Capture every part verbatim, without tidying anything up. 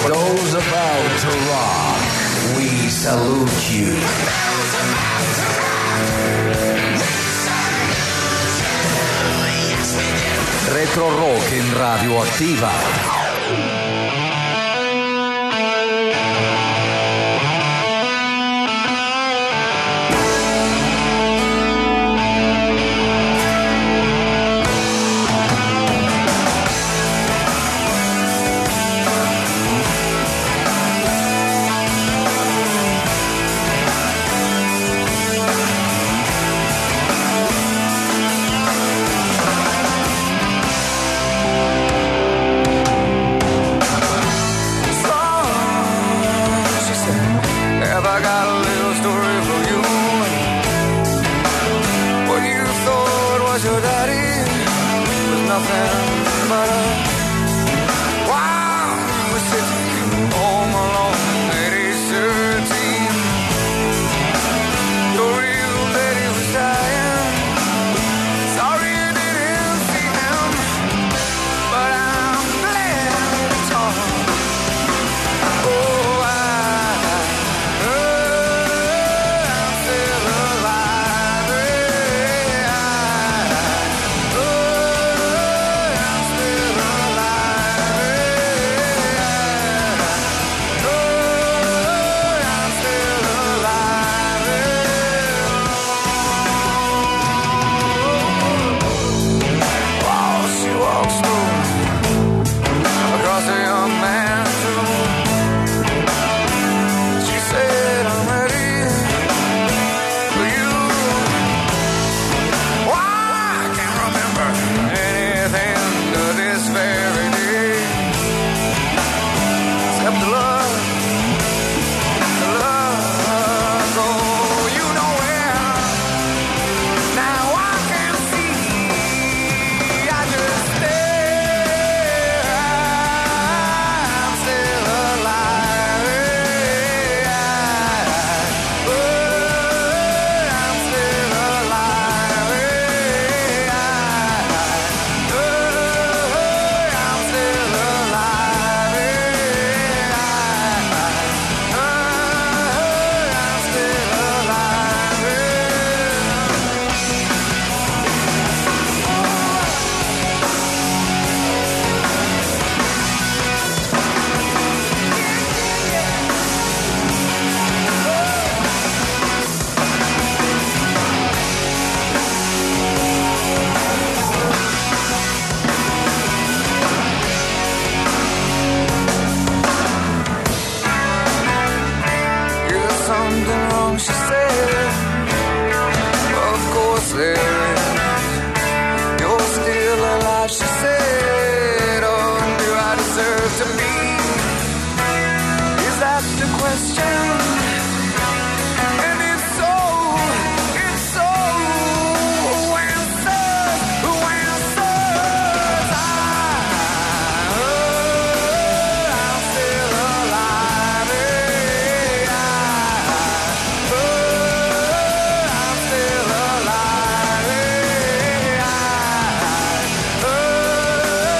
Those about to rock, we salute you. Retro Rock in radioattiva.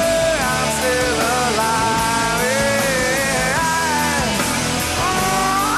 Oh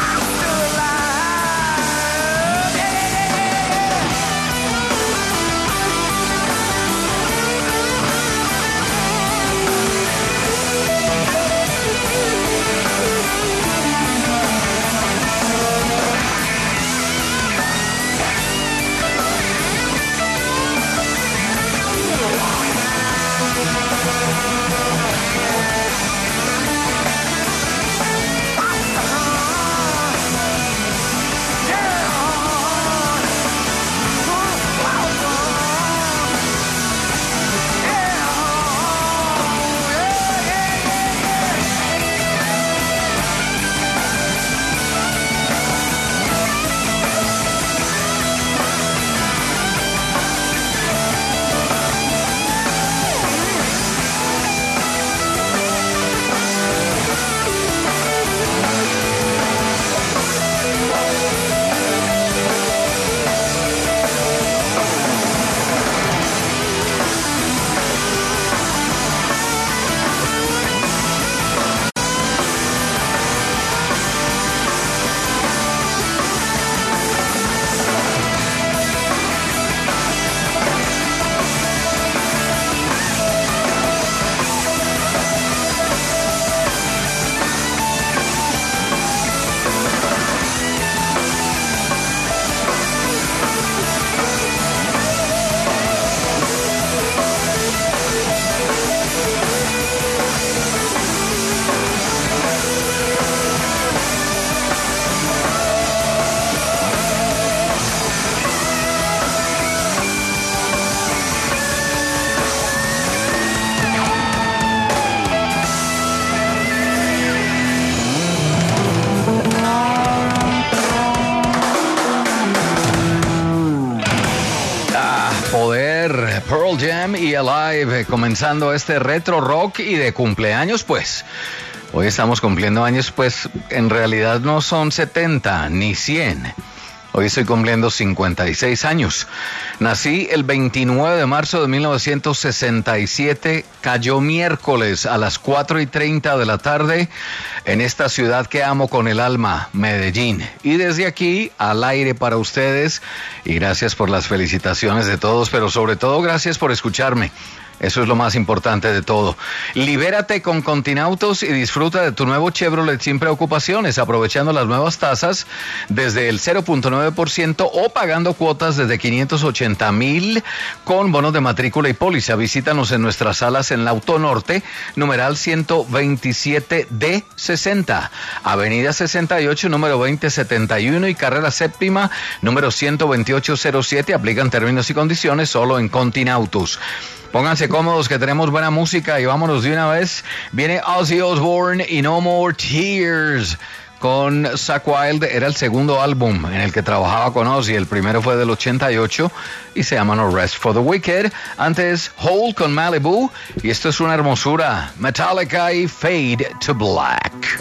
Pearl Jam y Alive, eh, comenzando este retro rock y de cumpleaños, pues. Hoy estamos cumpliendo años, pues en realidad no son setenta ni cien. Hoy estoy cumpliendo cincuenta y seis años. Nací el veintinueve de marzo de mil novecientos sesenta y siete, cayó miércoles a las cuatro y treinta de la tarde en esta ciudad que amo con el alma, Medellín. Y desde aquí, al aire para ustedes, y gracias por las felicitaciones de todos, pero sobre todo gracias por escucharme. Eso es lo más importante de todo. Libérate con Continautos y disfruta de tu nuevo Chevrolet sin preocupaciones, aprovechando las nuevas tasas desde el cero punto nueve por ciento o pagando cuotas desde quinientos ochenta mil con bonos de matrícula y póliza. Visítanos en nuestras salas en la Autonorte, numeral ciento veintisiete D sesenta, Avenida sesenta y ocho, número veinte setenta y uno y carrera séptima, número ciento veintiocho cero siete. Aplican términos y condiciones solo en Continautos. Pónganse cómodos que tenemos buena música y vámonos de una vez. Viene Ozzy Osbourne y No More Tears con Zakk Wylde. Era el segundo álbum en el que trabajaba con Ozzy. El primero fue del ochenta y ocho y se llama No Rest for the Wicked. Antes Hole con Malibu y esto es una hermosura. Metallica y Fade to Black.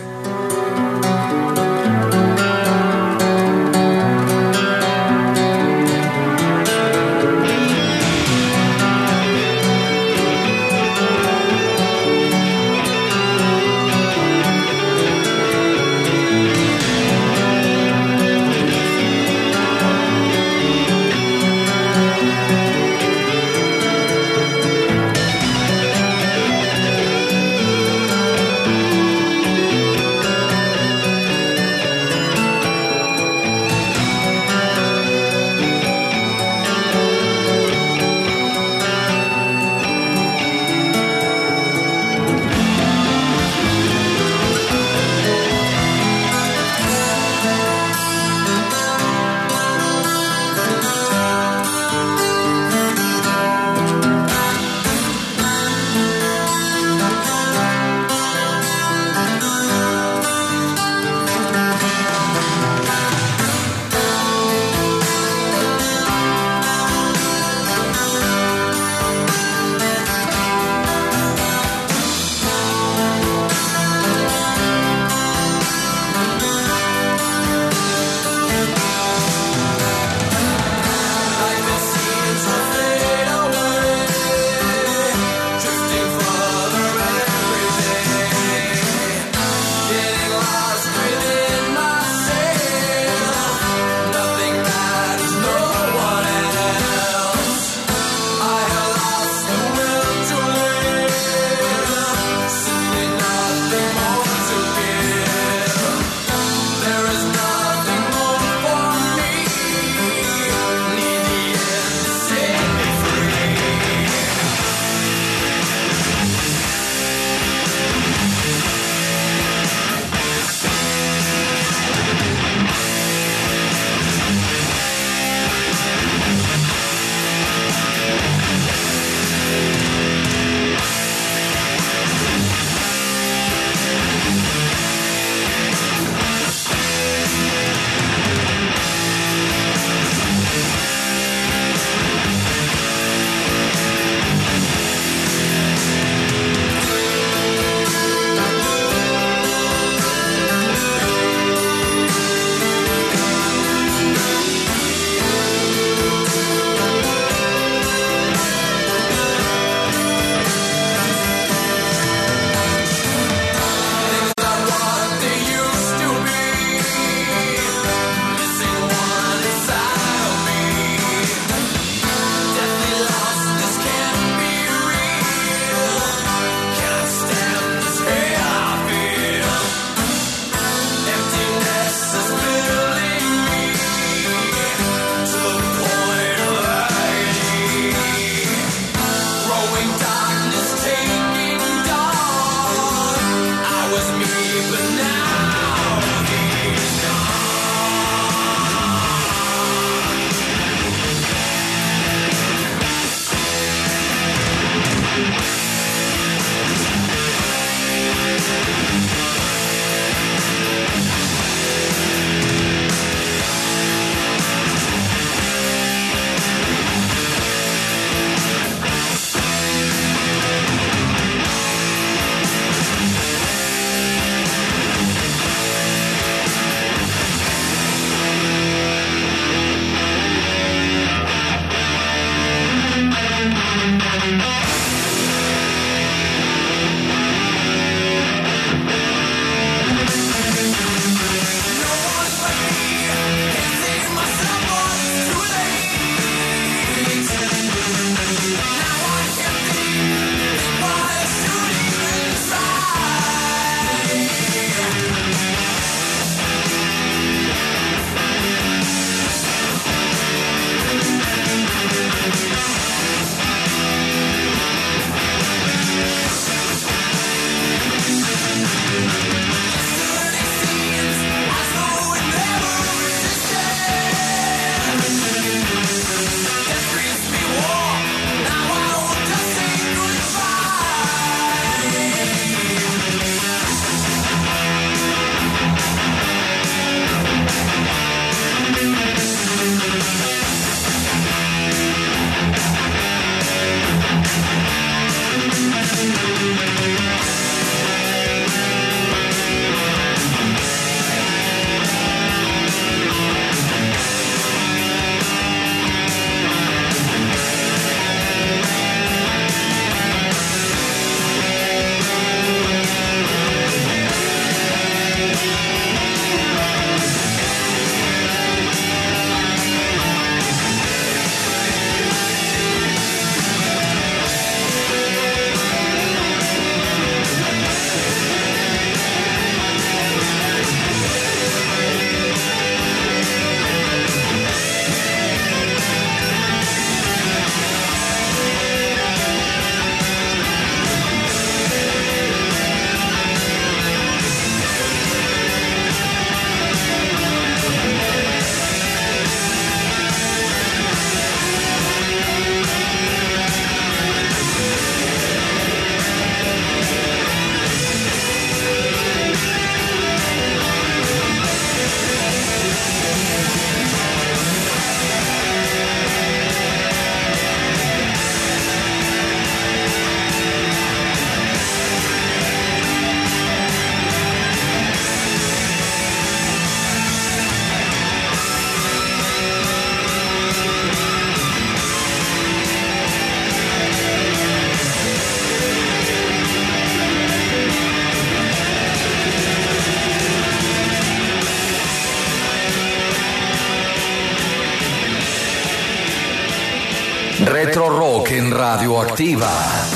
Retro Rock en Radioactiva.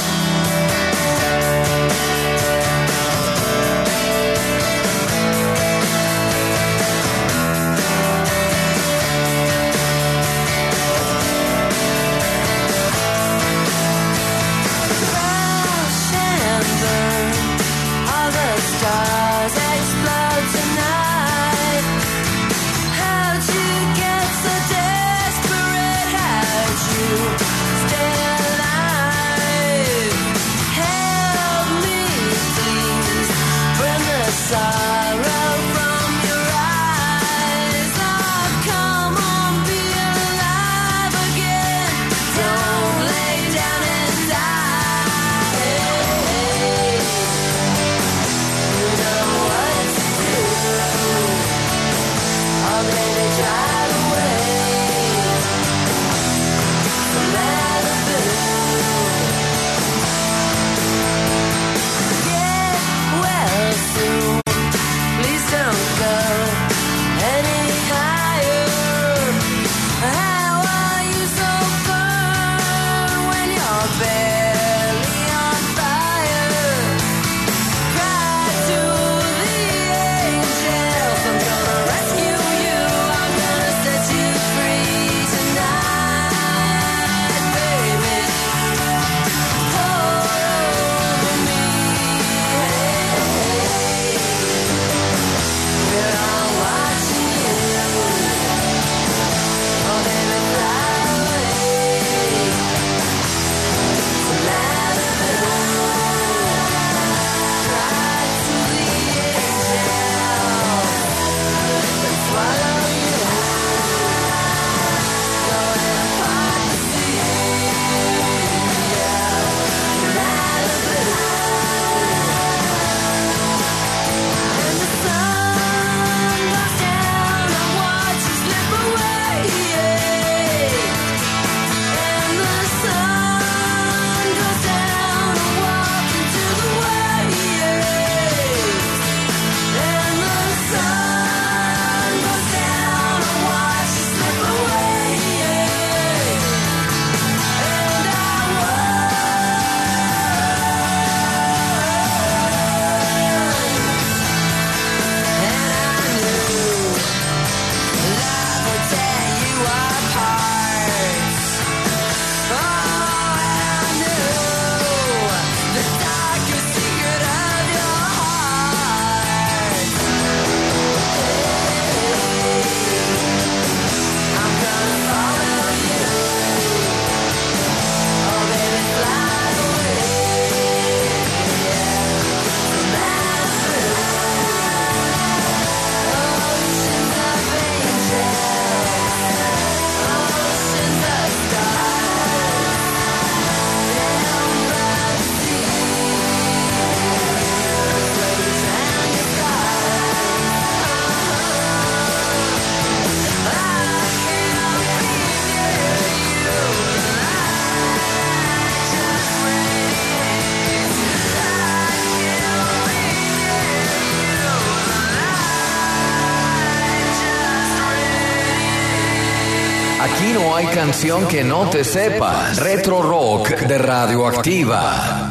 Aquí no hay canción que no te sepas. Retro Rock de Radioactiva.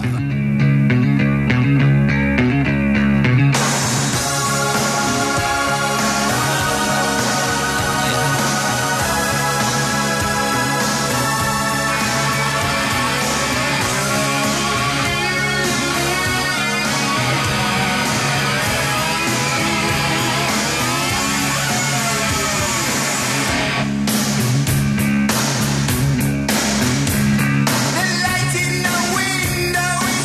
The light in the window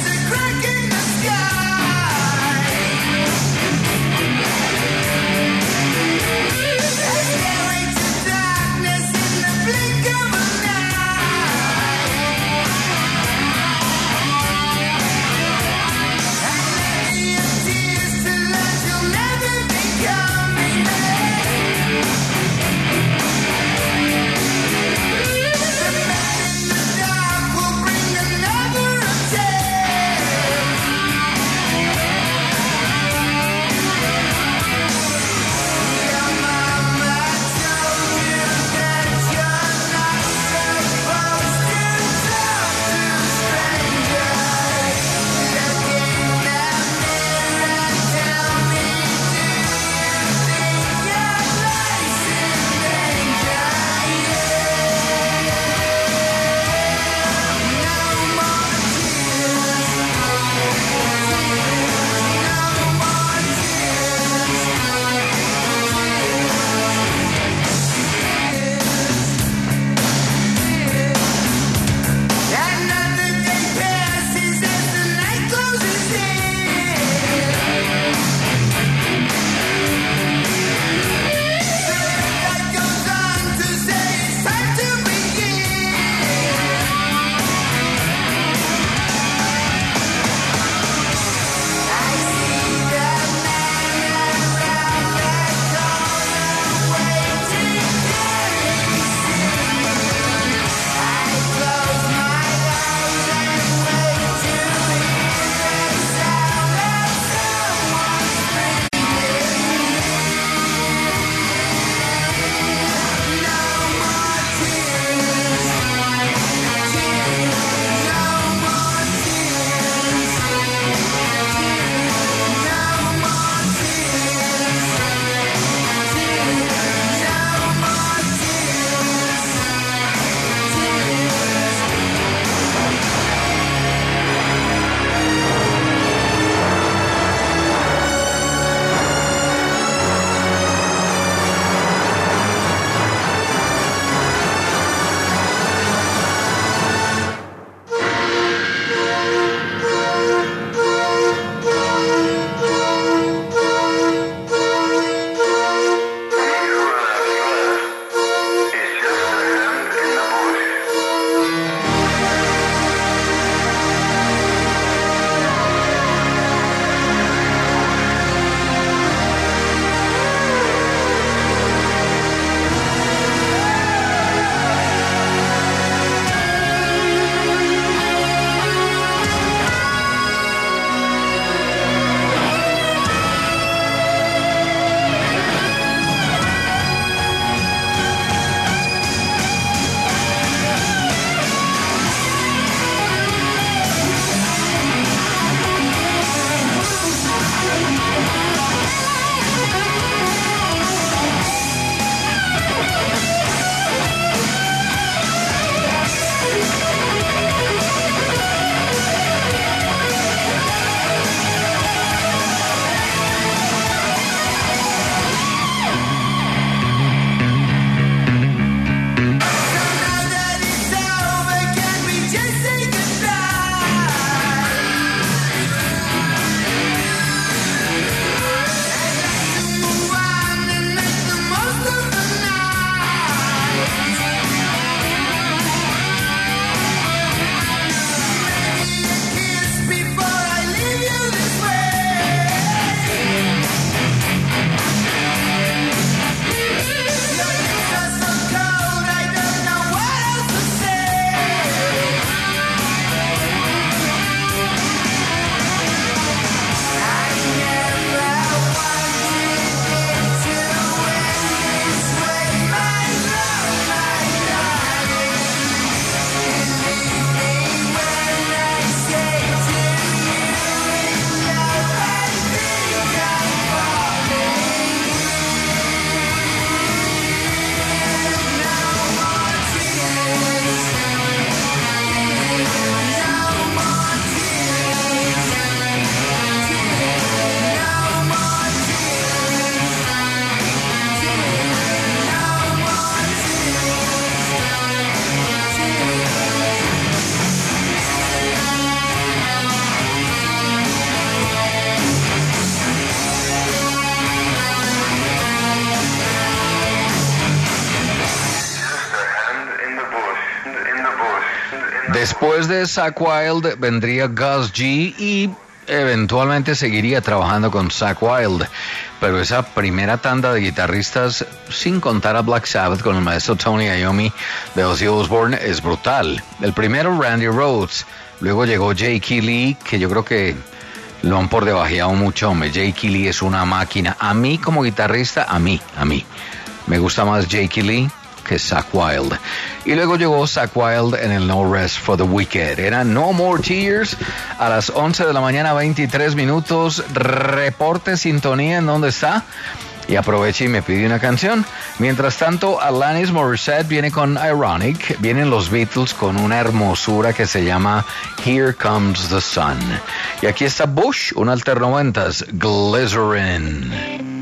Después de Zakk Wylde vendría Gus G y eventualmente seguiría trabajando con Zakk Wylde. Pero esa primera tanda de guitarristas, sin contar a Black Sabbath con el maestro Tony Iommi de Ozzy Osbourne, es brutal. El primero, Randy Rhoads. Luego llegó Jakey Lee, que yo creo que lo han por debajeado mucho, hombre. Jakey Lee es una máquina. A mí como guitarrista, a mí, a mí. Me gusta más Jakey Lee que Zakk Wylde. Y luego llegó Zakk Wylde en el No Rest for the Wicked. Era No More Tears a las once de la mañana, veintitrés minutos. Reporte sintonía en dónde está. Y aproveche y me pide una canción. Mientras tanto, Alanis Morissette viene con Ironic. Vienen los Beatles con una hermosura que se llama Here Comes the Sun. Y aquí está Bush, un alter noventas, Glycerin.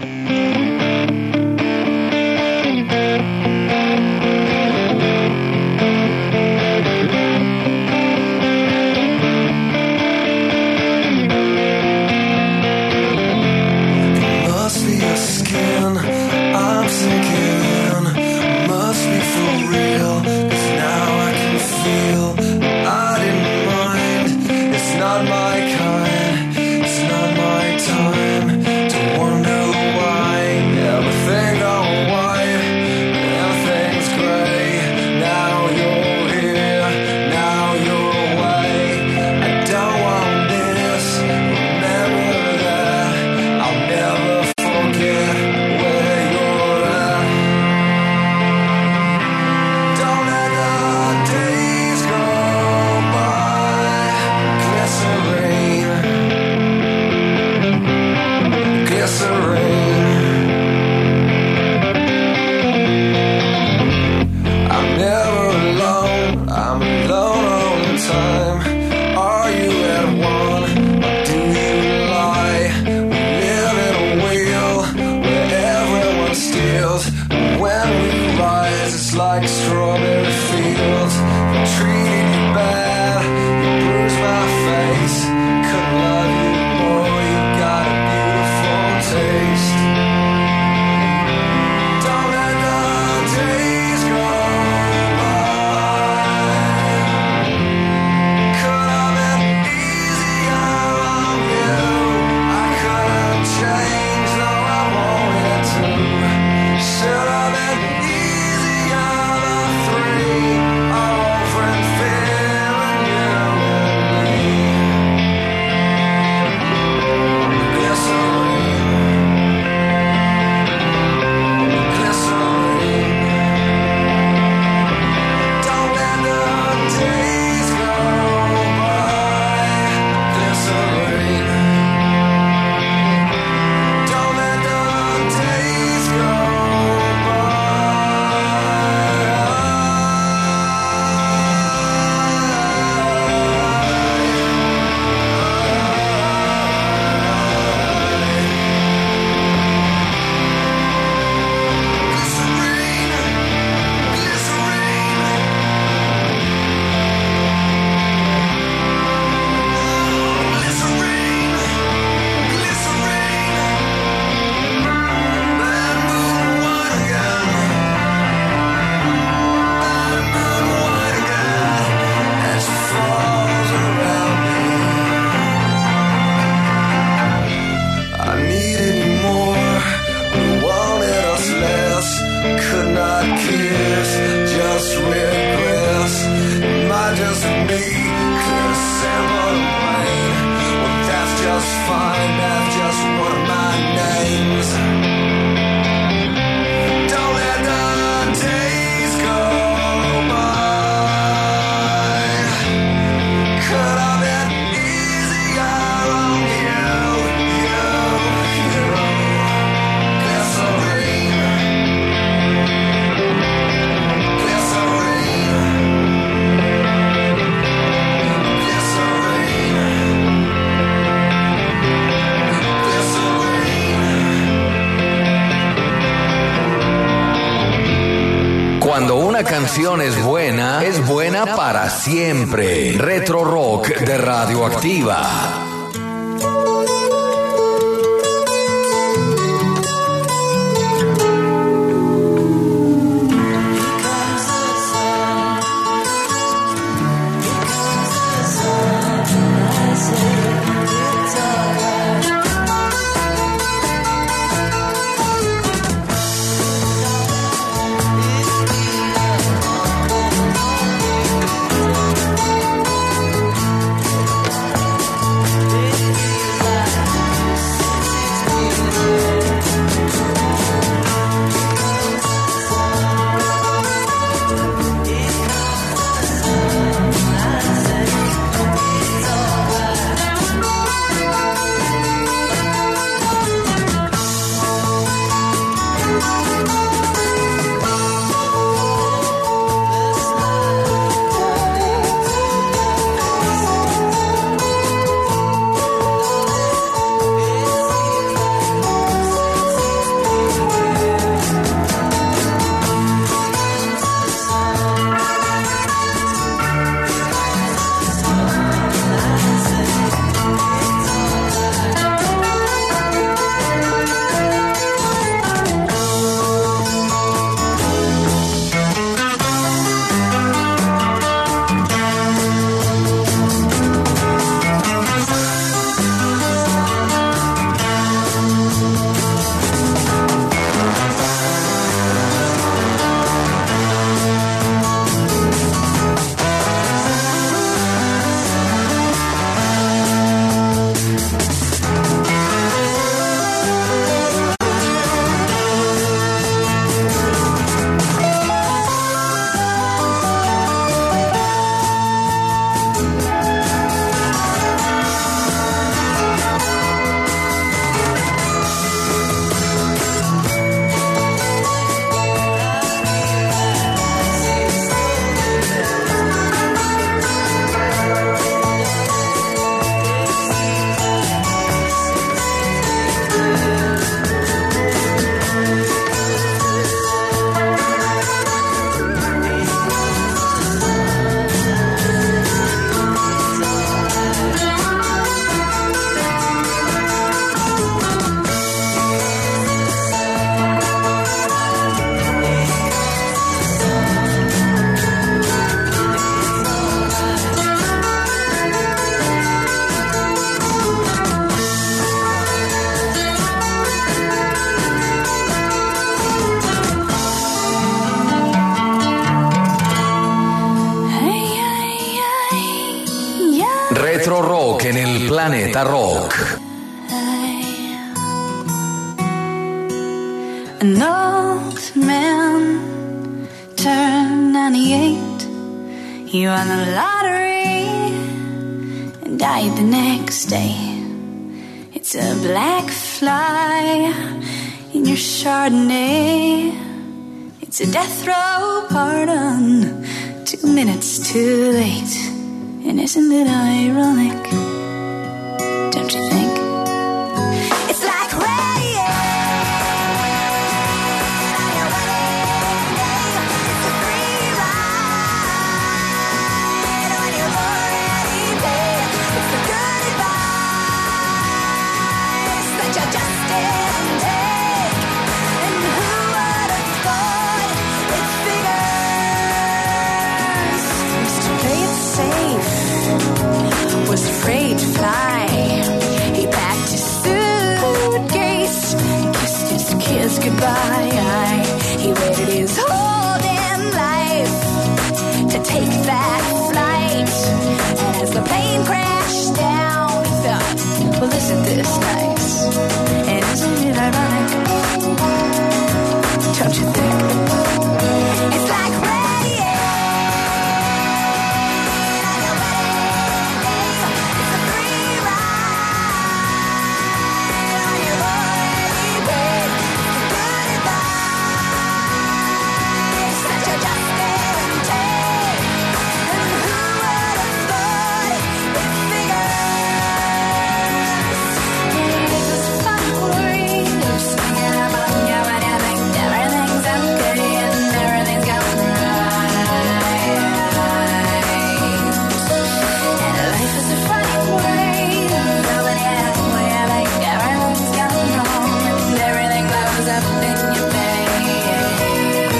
Cuando una canción es buena, es buena para siempre. Retro Rock de Radioactiva. Planeta Rock. An old man turned ninety-eight. He won the lottery and died the next day. It's a black fly in your Chardonnay. It's a death row pardon, two minutes too late. And isn't it ironic? Don't you think? It's like rain on your wedding day. It's a free ride when you've already paid. It's the good advice that you just didn't take. And who would have thought it figures? Used to play it safe, was afraid to fly. He packed his suitcase, kissed his kids goodbye. He waited his whole damn life to take that flight. And as the plane crashed down, he thought, well, isn't this nice? And isn't it ironic? Don't you think? It's like rain on your wedding day. It's a free ride on your already paid. It's the good advice that you just didn't take. And who would have thought it figures? Life is a funny way of swinging up on you when you think everything's okay and everything's going right. And life is a funny way of rubbing you when you think everything's going wrong and everything blows up in your face.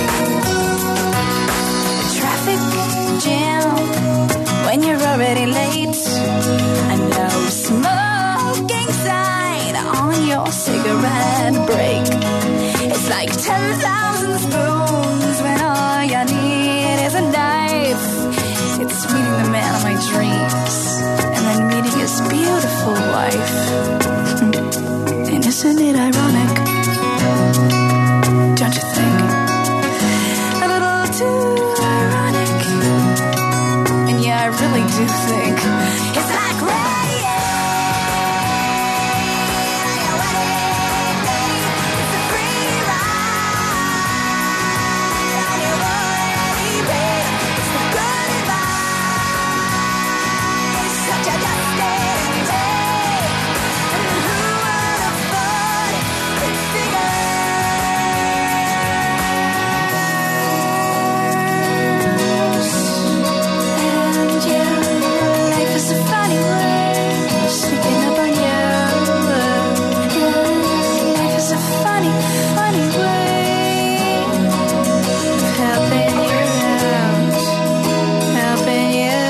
A traffic jam when you're already late. A no smoking sign on your cigarette break. It's like ten thousand spoons when all you need is a knife. It's meeting the man of my dreams and then meeting his beautiful wife. And isn't it ironic? Don't you think? A little too ironic. And yeah, I really do think it's like rain on your wedding day. It's a free ride on your already paid. It's the good advice that you just didn't take. And who would have thought it figures? And yeah, life is a funny way of sneaking up on you. Yeah, life is a funny, funny way of helping you out, helping you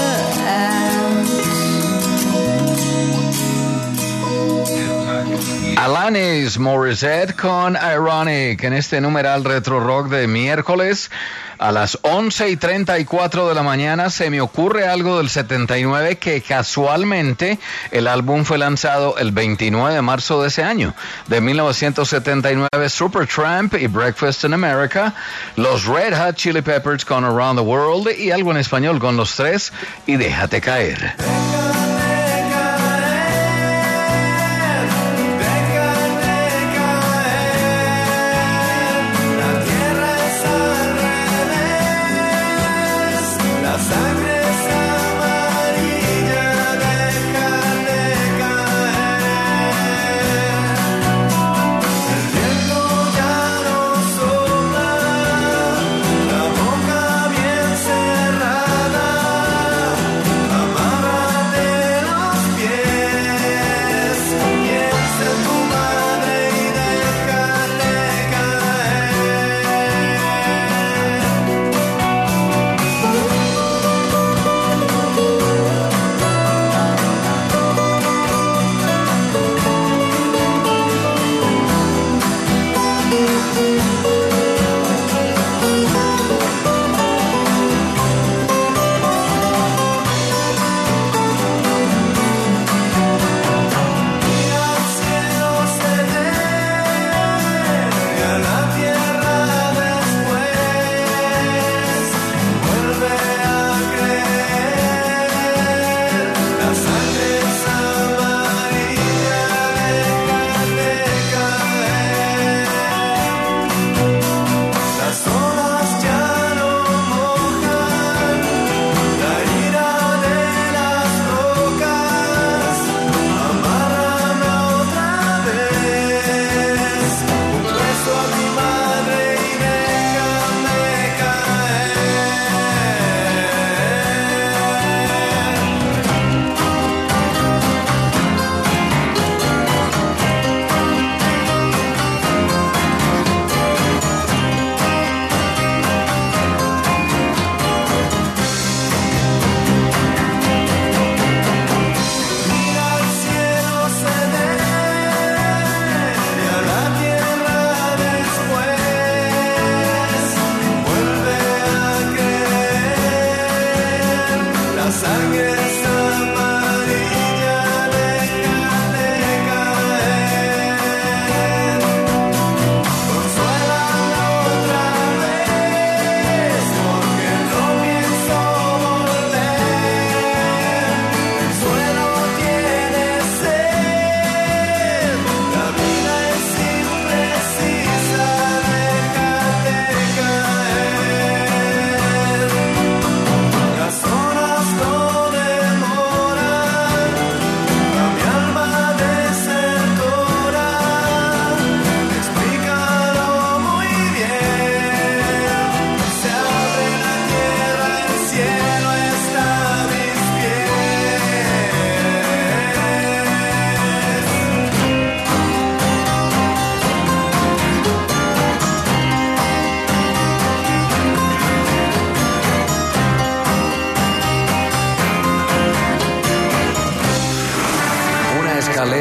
out. Alanis Morissette con Ironic en este numeral Retro Rock de miércoles a las once y treinta y cuatro de la mañana. Se me ocurre algo del setenta y nueve que casualmente el álbum fue lanzado el veintinueve de marzo de ese año, de mil novecientos setenta y nueve. Supertramp y Breakfast in America, los Red Hot Chili Peppers con Around the World y algo en español con Los Tres y Déjate Caer.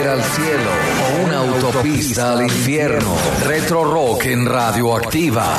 escalera al cielo o una autopista al infierno. Retro Rock en Radioactiva.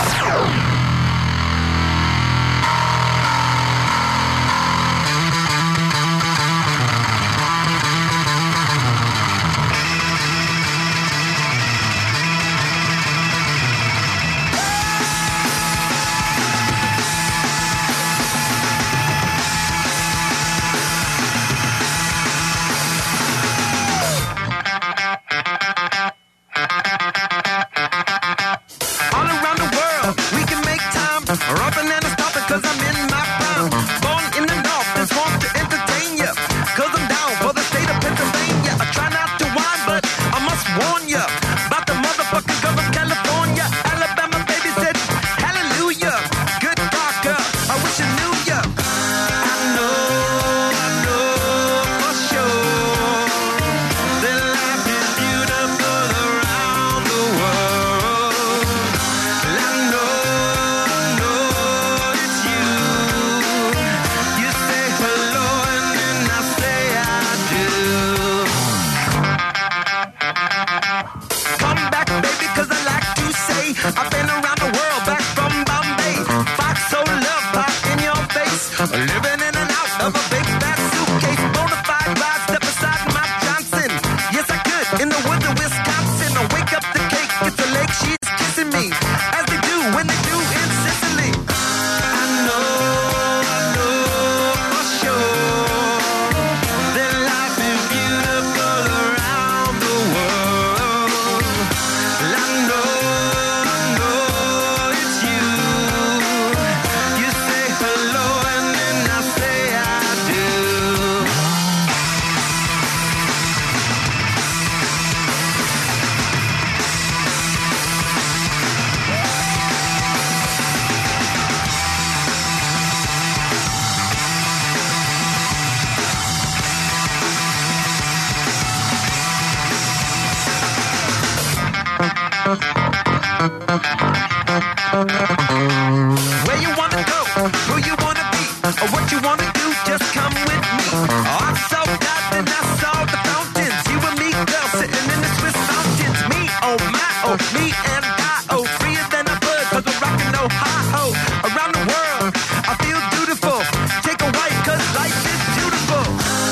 Where you wanna go, who you wanna be, or what you wanna do, just come with me. Oh, I saw God, then I saw the fountains. You and me, girl, sitting in the Swiss mountains. Me, oh my, oh me and I, oh freer than a bird, cause we're rockin' Ohio. Around the world, I feel beautiful. Take a wife, cause life is beautiful.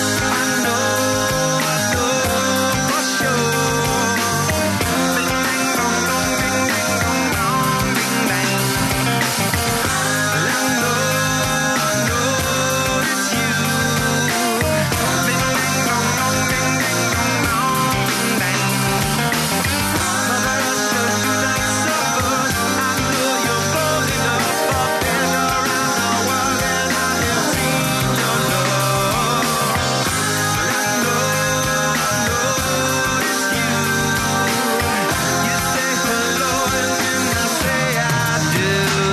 I know, I know for sure. Ding ding dong dong, ding ding dong dong, ding dang. I know, I know it's you. Ding ding dong dong, ding ding dong dong, ding dang. Mother Russia, you like suppers. I know you're bold enough for being around the world, and I have seen your love. I know, I know it's you. You say hello and then I say I do.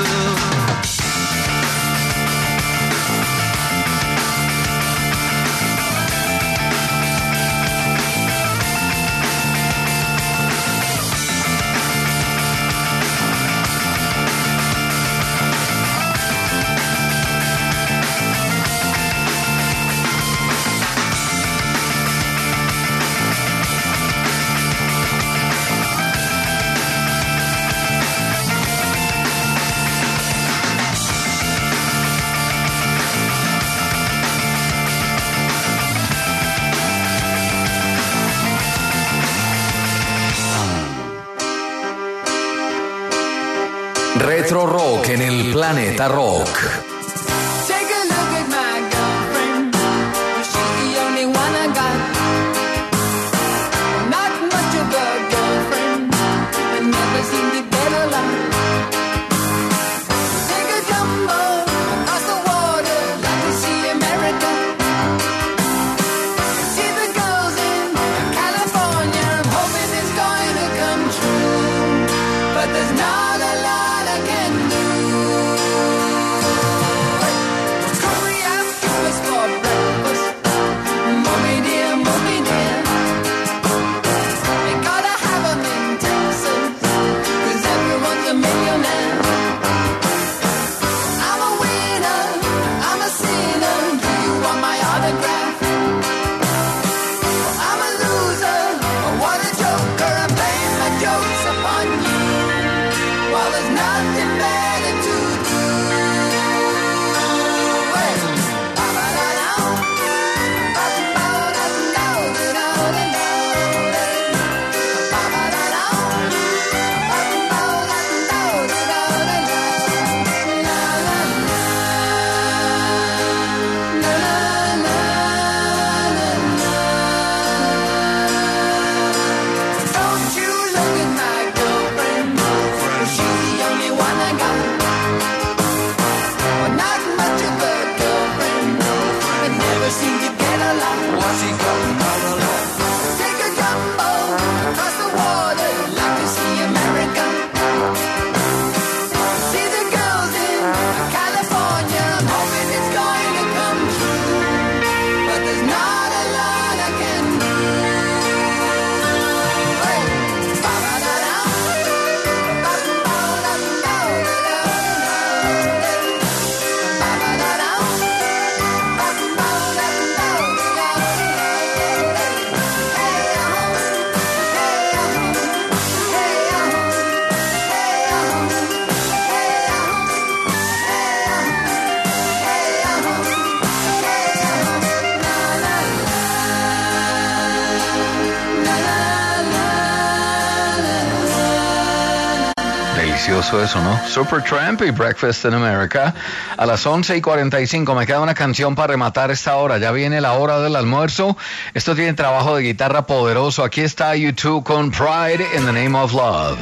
Retro Rock en el Planeta Rock. Take a look at my girlfriend. She's the only one I got. Not much of a girlfriend, but never seem to get along. Take a jumbo across the water, like to see America. See the girls in California. I'm hoping it's going to come true, but there's not a lot I can do. Delicioso eso, ¿no? Supertramp y Breakfast in America. A las once y cuarenta y cinco me queda una canción para rematar esta hora. Ya viene la hora del almuerzo. Esto tiene trabajo de guitarra poderoso. Aquí está U dos con Pride in the Name of Love.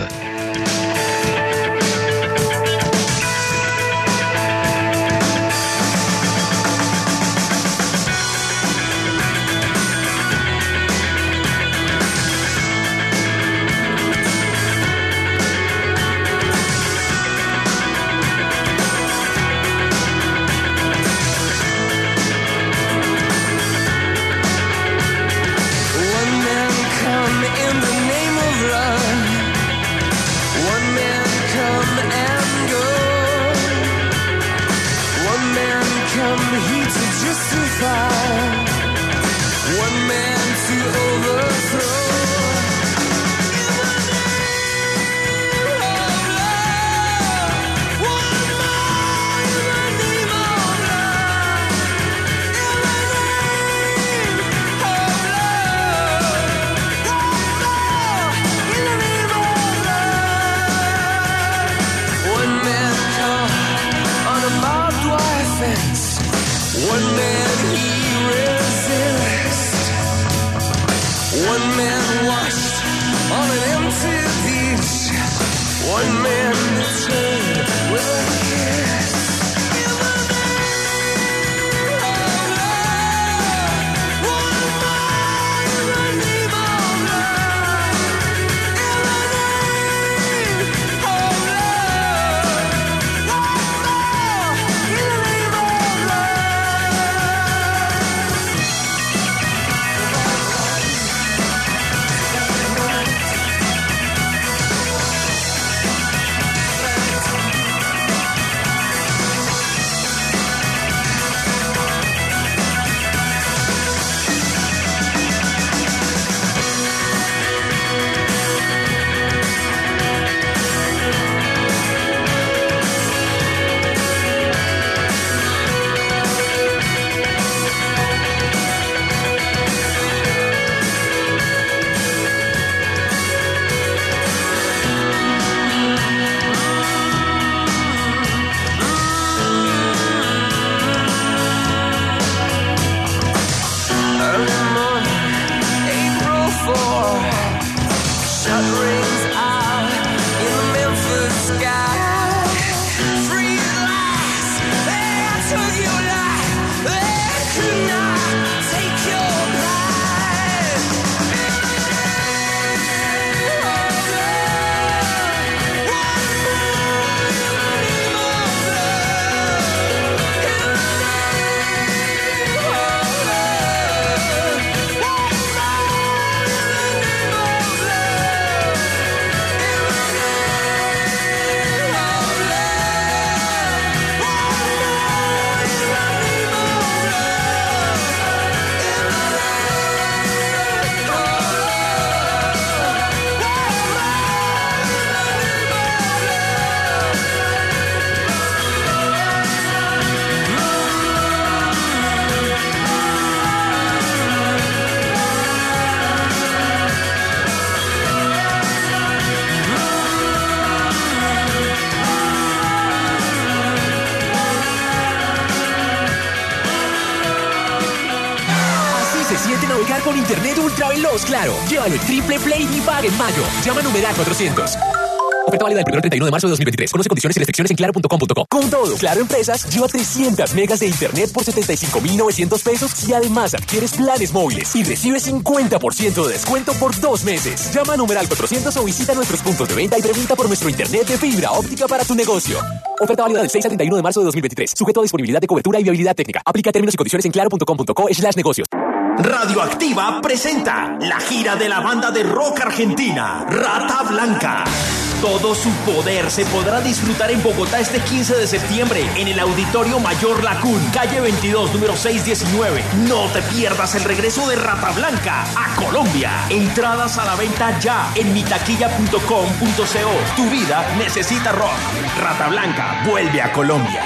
Con internet ultra veloz, claro. Llévalo en Triple Play y paga en mayo. Llama a numeral cuatrocientos. Oferta válida del primero al treinta y uno de marzo de dos mil veintitrés. Conoce condiciones y restricciones en claro punto com punto co. Con todo, Claro Empresas lleva trescientas megas de internet por setenta y cinco mil novecientos pesos y además adquieres planes móviles y recibes cincuenta por ciento de descuento por dos meses. Llama a numeral cuatrocientos o visita nuestros puntos de venta y pregunta por nuestro internet de fibra óptica para tu negocio. Oferta válida del seis al treinta y uno de marzo de dos mil veintitrés. Sujeto a disponibilidad de cobertura y viabilidad técnica. Aplica términos y condiciones en claro punto com punto co slash negocios. Radioactiva presenta la gira de la banda de rock argentina, Rata Blanca. Todo su poder se podrá disfrutar en Bogotá este quince de septiembre en el Auditorio Mayor Lacún, calle veintidós, número seiscientos diecinueve. No te pierdas el regreso de Rata Blanca a Colombia. Entradas a la venta ya en mitaquilla punto com punto co. Tu vida necesita rock. Rata Blanca vuelve a Colombia.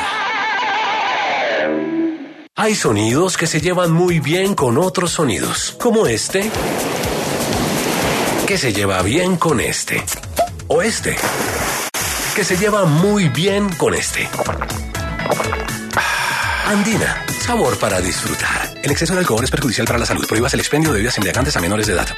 Hay sonidos que se llevan muy bien con otros sonidos, como este, que se lleva bien con este, o este. que se lleva muy bien con este. Andina, sabor para disfrutar. El exceso de alcohol es perjudicial para la salud. Prohíbas el expendio de bebidas embriagantes a menores de edad.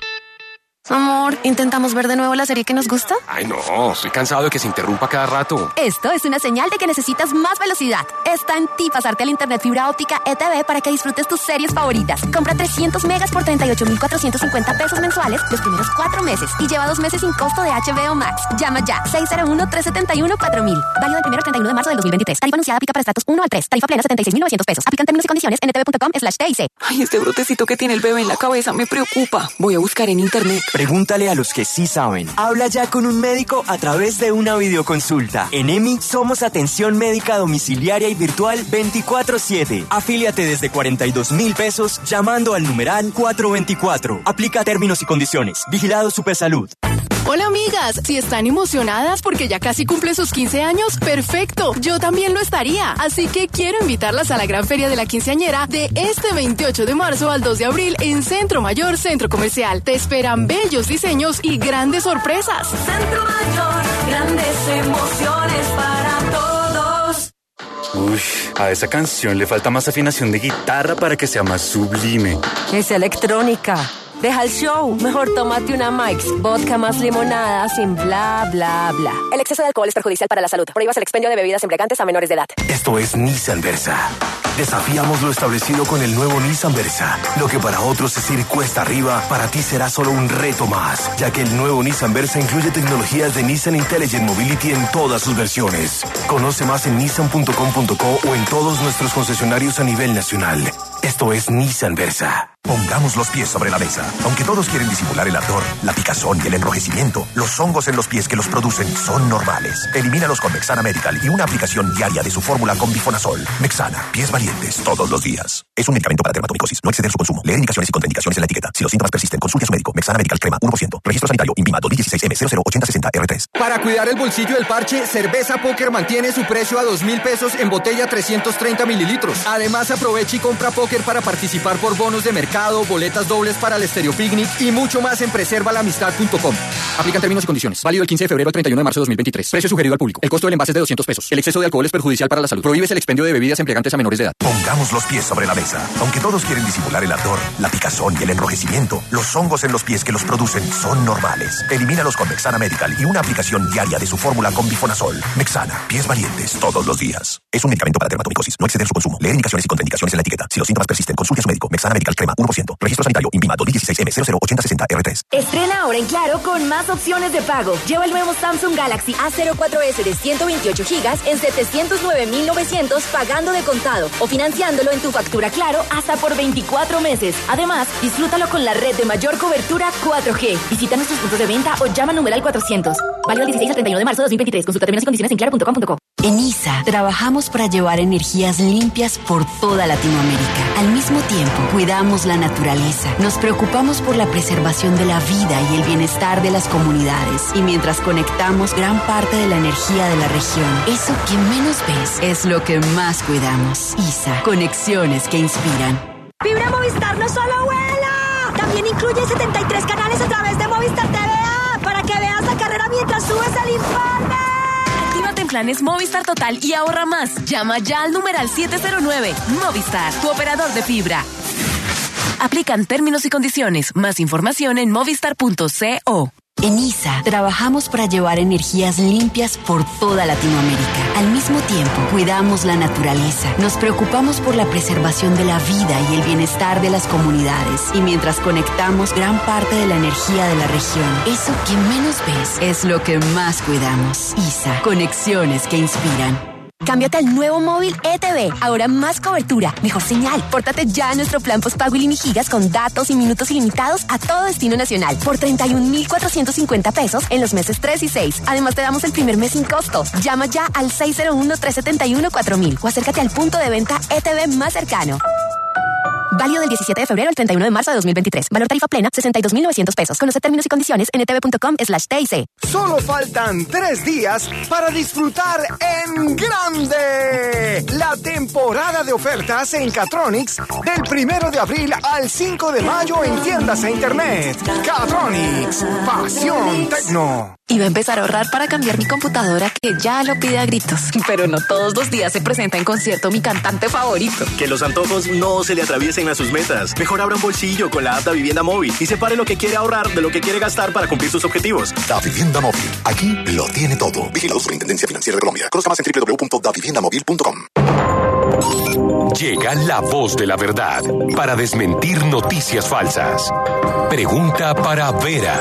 Amor, ¿intentamos ver de nuevo la serie que nos gusta? Ay, no, estoy cansado de que se interrumpa cada rato. Esto es una señal de que necesitas más velocidad. Está en ti pasarte al internet fibra óptica E T V para que disfrutes tus series favoritas. Compra trescientos megas por treinta y ocho mil cuatrocientos cincuenta pesos mensuales los primeros cuatro meses y lleva dos meses sin costo de H B O Max. Llama ya, seis cero uno, tres siete uno, cuatro mil. Válido del primero al treinta y uno de marzo del dos mil veintitrés. Tarifa anunciada aplica para estratos uno al tres. Tarifa plena setenta y seis mil novecientos pesos. Aplican términos y condiciones en etv.com slash TIC. Ay, este brotecito que tiene el bebé en la cabeza me preocupa. Voy a buscar en internet. Pregúntale a los que sí saben. Habla ya con un médico a través de una videoconsulta. En E M I somos atención médica domiciliaria y virtual veinticuatro siete. Afíliate desde cuarenta y dos mil pesos llamando al numeral cuatrocientos veinticuatro. Aplica términos y condiciones. Vigilado Supersalud. Hola amigas, si están emocionadas porque ya casi cumple sus quince años, perfecto, yo también lo estaría. Así que quiero invitarlas a la gran feria de la quinceañera de este veintiocho de marzo al dos de abril en Centro Mayor Centro Comercial. Te esperan bellos diseños y grandes sorpresas. Centro Mayor, grandes emociones para todos. Uy, a esa canción le falta más afinación de guitarra para que sea más sublime. Es electrónica. Deja el show. Mejor tómate una Mike's vodka más limonada sin bla, bla, bla. El exceso de alcohol es perjudicial para la salud. Prohíbas el expendio de bebidas embriagantes a menores de edad. Esto es Nissan Versa. Desafiamos lo establecido con el nuevo Nissan Versa. Lo que para otros es ir cuesta arriba, para ti será solo un reto más, ya que el nuevo Nissan Versa incluye tecnologías de Nissan Intelligent Mobility en todas sus versiones. Conoce más en nissan punto com punto co o en todos nuestros concesionarios a nivel nacional. Esto es Nissan Versa. Pongamos los pies sobre la mesa. Aunque todos quieren disimular el ardor, la picazón y el enrojecimiento, los hongos en los pies que los producen son normales. Elimínalos con Mexana Medical y una aplicación diaria de su fórmula con bifonazol. Mexana, pies valientes todos los días. Es un medicamento para dermatomicosis. No exceder su consumo. Leer indicaciones y contraindicaciones en la etiqueta. Si los síntomas persisten, consulte a su médico. Mexana Medical Crema uno por ciento. Registro sanitario INVIMA dos mil dieciséis M cero cero ocho cero seis cero R tres. Para cuidar el bolsillo del parche, Cerveza Póker mantiene su precio a dos mil pesos en botella trescientos treinta mililitros. Además, aprovecha y compra póker para participar por bonos de mercado, boletas dobles para el Estéreo Picnic y mucho más en preserva la amistad punto com. Aplican términos y condiciones. Válido el quince de febrero al treinta y uno de marzo de dos mil veintitrés. Precio sugerido al público. El costo del envase es de doscientos pesos. El exceso de alcohol es perjudicial para la salud. Prohíbes el expendio de bebidas embriagantes a menores de edad. Pongamos los pies sobre la mesa. Aunque todos quieren disimular el ardor, la picazón y el enrojecimiento, los hongos en los pies que los producen son normales. Elimínalos con Mexana Medical y una aplicación diaria de su fórmula con bifonazol. Mexana, pies valientes todos los días. Es un medicamento para dermatomicosis. No exceder su consumo. Leer indicaciones y contraindicaciones en la etiqueta. Si los síntomas persisten, consulte a su médico. Mexana Medical Crema uno por ciento. Registro sanitario INVIMA dos mil dieciséis M cero cero ocho cero seis cero R tres. Estrena ahora en Claro con más opciones de pago. Lleva el nuevo Samsung Galaxy A cero cuatro S de ciento veintiocho gigas en setecientos nueve mil novecientos pagando de contado o financiándolo en tu factura Claro hasta por veinticuatro meses. Además, disfrútalo con la red de mayor cobertura cuatro G. Visita nuestros puntos de venta o llama al numeral cuatrocientos. Válido del dieciséis al treinta y uno de marzo de dos mil veintitrés. Consulta términos y condiciones en claro punto com punto co. En I S A trabajamos para llevar energías limpias por toda Latinoamérica. Al mismo tiempo, cuidamos la naturaleza. Nos preocupamos por la preservación de la vida y el bienestar de las comunidades. Y mientras conectamos gran parte de la energía de la región, eso que menos ves es lo que más cuidamos. I S A, conexiones que inspiran. Fibra Movistar no solo vuela, también incluye setenta y tres canales a través de Movistar T V A para que veas la carrera mientras subes el informe. Actívate en planes Movistar Total y ahorra más. Llama ya al numeral siete cero nueve. Movistar, tu operador de fibra. Aplican términos y condiciones. Más información en movistar punto co. En I S A trabajamos para llevar energías limpias por toda Latinoamérica. Al mismo tiempo, cuidamos la naturaleza. Nos preocupamos por la preservación de la vida y el bienestar de las comunidades. Y mientras conectamos gran parte de la energía de la región, eso que menos ves es lo que más cuidamos. I S A, conexiones que inspiran. Cámbiate al nuevo móvil E T V. Ahora más cobertura, mejor señal. Pórtate ya a nuestro plan postpago Ilimigigas con datos y minutos ilimitados a todo destino nacional por treinta y un mil cuatrocientos cincuenta pesos en los meses tres y seis. Además te damos el primer mes sin costo. Llama ya al seis cero uno, tres siete uno, cuatro mil o acércate al punto de venta E T V más cercano. Válido del diecisiete de febrero al treinta y uno de marzo de dos mil veintitrés. Valor tarifa plena, sesenta y dos mil novecientos pesos. Conoce términos y condiciones en etv punto com slash T I C. Solo faltan tres días para disfrutar en grande la temporada de ofertas en Catronics del primero de abril al cinco de mayo en tiendas e internet. Catronics, pasión tecno. Iba a empezar a ahorrar para cambiar mi computadora que ya lo pide a gritos. Pero no todos los días se presenta en concierto mi cantante favorito. Que los antojos no se le atraviesen a sus metas. Mejor abra un bolsillo con la app Da Vivienda Móvil y separe lo que quiere ahorrar de lo que quiere gastar para cumplir sus objetivos. Da Vivienda Móvil. Aquí lo tiene todo. Vigilado Superintendencia Financiera de Colombia. Conozca más en doble u doble u doble u punto da vivienda móvil punto com. Llega la voz de la verdad para desmentir noticias falsas. Pregunta para Vera.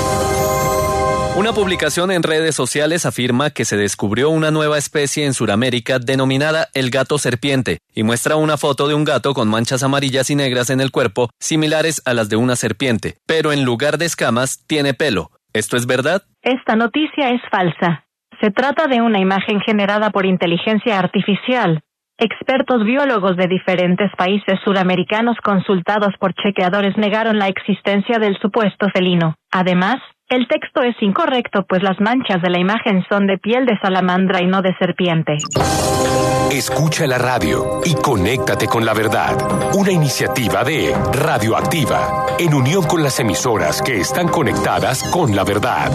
Una publicación en redes sociales afirma que se descubrió una nueva especie en Sudamérica denominada el gato serpiente y muestra una foto de un gato con manchas amarillas y negras en el cuerpo similares a las de una serpiente, pero en lugar de escamas tiene pelo. ¿Esto es verdad? Esta noticia es falsa. Se trata de una imagen generada por inteligencia artificial. Expertos biólogos de diferentes países sudamericanos consultados por chequeadores negaron la existencia del supuesto felino. Además, el texto es incorrecto, pues las manchas de la imagen son de piel de salamandra y no de serpiente. Escucha la radio y conéctate con la verdad. Una iniciativa de Radioactiva, en unión con las emisoras que están conectadas con la verdad.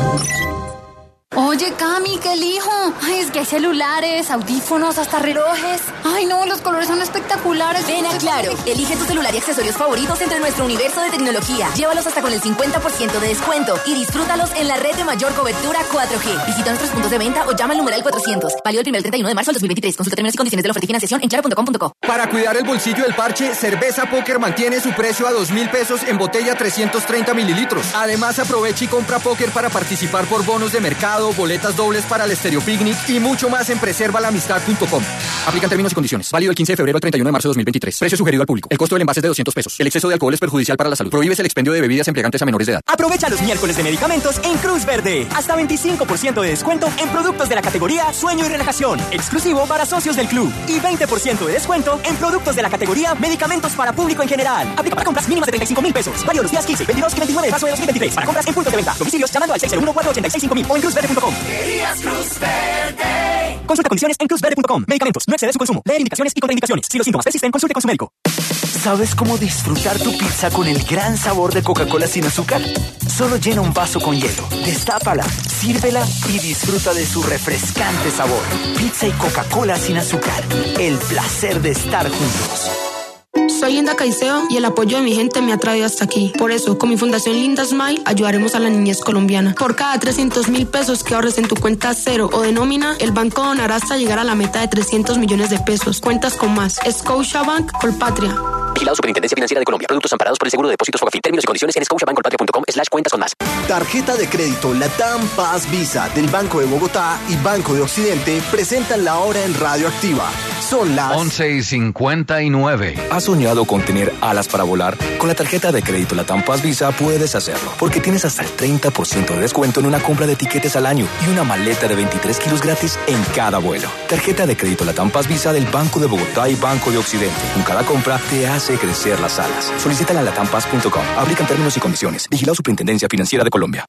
Oye, Cami, ¿qué elijo? Ay, es que hay celulares, audífonos, hasta relojes. Ay, no, los colores son espectaculares. Ven a Claro, elige tu celular y accesorios favoritos entre nuestro universo de tecnología. Llévalos hasta con el cincuenta por ciento de descuento y disfrútalos en la red de mayor cobertura cuatro G. Visita nuestros puntos de venta o llama al numeral cuatrocientos. Válido el primero al treinta y uno de marzo del dos mil veintitrés. Consulta términos y condiciones de la oferta y financiación en claro punto com punto co. Para cuidar el bolsillo del parche, Cerveza Póker mantiene su precio a dos mil pesos en botella trescientos treinta mililitros. Además, aprovecha y compra póker para participar por bonos de mercado, boletas dobles para el Estéreo Picnic y mucho más en preserva la amistad punto com. Aplican términos y condiciones. Válido el quince de febrero al treinta y uno de marzo de dos mil veintitrés. Precio sugerido al público. El costo del envase es de doscientos pesos. El exceso de alcohol es perjudicial para la salud. Prohíbes el expendio de bebidas embriagantes a menores de edad. Aprovecha los miércoles de medicamentos en Cruz Verde. Hasta veinticinco por ciento de descuento en productos de la categoría Sueño y Relajación. Exclusivo para socios del club. Y veinte por ciento de descuento en productos de la categoría Medicamentos para público en general. Aplica para compras mínimas de treinta y cinco mil pesos. Válido los días quince, veintidós y veintinueve de marzo de dos mil veintitrés. Para compras en puntos de venta. Domicilios llamando al seis cero uno, cuatro ocho seis cinco mil o en cruz verde punto com. Cruz Verde. Consulta condiciones en cruz verde punto com. Medicamentos. No excede su consumo. Leer indicaciones y contraindicaciones. Si los síntomas persisten, consulte con su médico. ¿Sabes cómo disfrutar tu pizza con el gran sabor de Coca-Cola sin azúcar? Solo llena un vaso con hielo, destápala, sírvela y disfruta de su refrescante sabor. Pizza y Coca-Cola sin azúcar. El placer de estar juntos. Soy Linda Caicedo y el apoyo de mi gente me ha traído hasta aquí. Por eso, con mi fundación Linda Smile, ayudaremos a la niñez colombiana. Por cada trescientos mil pesos que ahorres en tu cuenta cero o de nómina, el banco donará hasta llegar a la meta de trescientos millones de pesos. Cuentas con más. Scotiabank Colpatria. Vigilado Superintendencia Financiera de Colombia. Productos amparados por el Seguro de Depósitos Fogafín. Términos y condiciones en scotiabankcolpatria punto com slash cuentas con más. Tarjeta de crédito Latam Paz Visa del Banco de Bogotá y Banco de Occidente presentan la hora en Radioactiva. Son las once y cincuenta y nueve. ¿Has soñado con tener alas para volar? Con la tarjeta de crédito Latam Paz Visa puedes hacerlo, porque tienes hasta el treinta por ciento de descuento en una compra de tiquetes al año y una maleta de veintitrés kilos gratis en cada vuelo. Tarjeta de crédito Latam Paz Visa del Banco de Bogotá y Banco de Occidente. Con cada compra te hace crecer las alas. Solicítala en latam paz punto com. Aplican términos y condiciones. Vigilado Superintendencia Financiera de Colombia.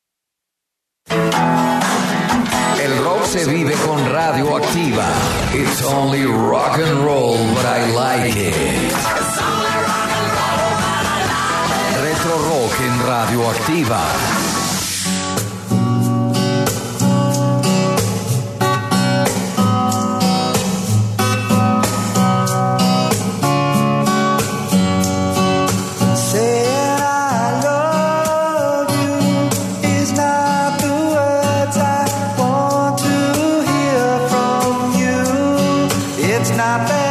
El rock se vive con Radioactiva. It's only rock and roll, but I like it. Retro Rock en Radioactiva. Not